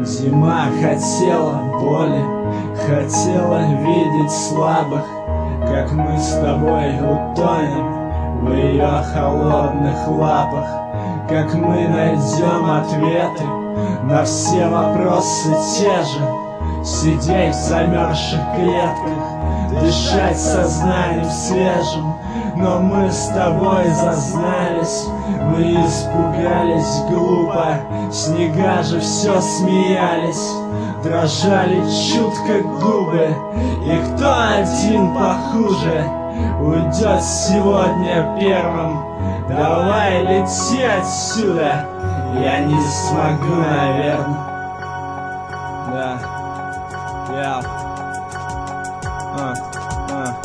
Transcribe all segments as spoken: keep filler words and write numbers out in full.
Зима хотела боли, хотела видеть слабых, как мы с тобой утонем в ее холодных лапах, как мы найдем ответы на все вопросы те же, сидеть в замерзших клетках, дышать сознанием свежим. Но мы с тобой зазнались, мы испугались глупо, снега же все смеялись, дрожали чутко губы. И кто один похуже уйдет сегодня первым? Давай лети отсюда, я не смогу, наверное. Да, я а, а.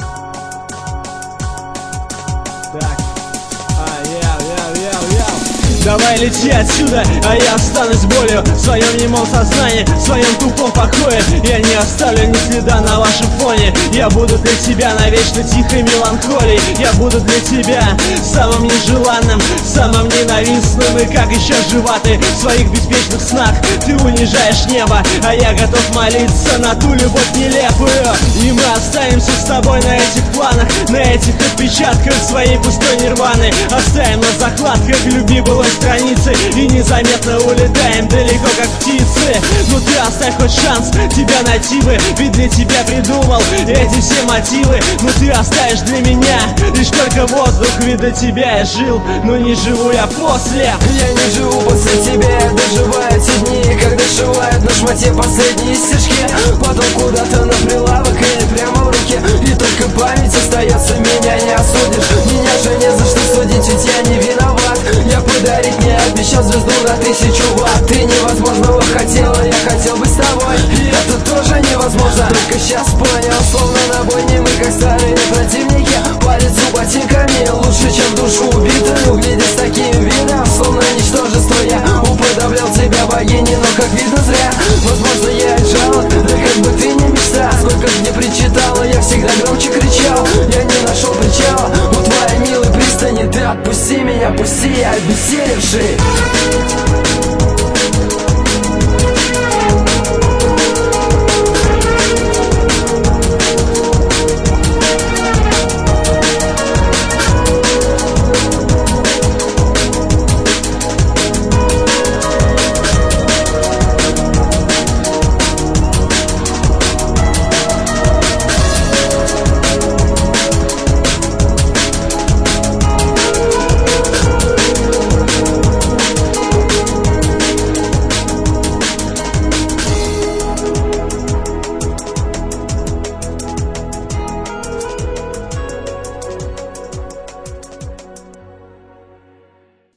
Так, а, яу, яу, яу, яу. Давай лети отсюда, а я останусь болью в своем немом сознании, в своем тупом покое. Я не оставлю ни следа на вашем фоне. Я буду для тебя навечно тихой меланхолией. Я буду для тебя самым нежеланным, самым ненавистным. И как еще жива ты в своих беспечных снах? Ты унижаешь небо, а я готов молиться на ту любовь нелепую. И мы останемся с тобой на этих планах, на этих отпечатках своей пустой нирваны. Оставим на закладках любви былой страницы и незаметно улетаем далеко, как птицы. Ну ты оставь хоть шанс тебя найти бы, ведь для тебя придумал эти все мотивы. Ну ты оставишь для меня лишь только воздух, ведь до тебя я жил, но не живу я после. Я не живу после тебя, я доживаю те дни, когда сшивают на шмате последние стежки. Потом куда-то на прилавок или прямо в руки, и только память остается, меня не осудишь. Меня же не за что судить, ведь я не виноват. Я подарить не обещал звезду на тысячу ватт. Ты невозможного хотела, я хотел быть с тобой, и это тоже невозможно. Только сейчас понял, словно на бойне мы как старые противники. По лицу ботинками лучше, чем душу убитую. Глядя с таким видом, словно ничтожество, я уподоблял тебя богине, но как видно зря. Возможно, я и жалок, да как бы ты не мечтал. Сколько ж мне причитала, я всегда громче кричал. Я не нашел причала у твоей милой пристани. Ты отпусти меня, пусти, я обессилевший.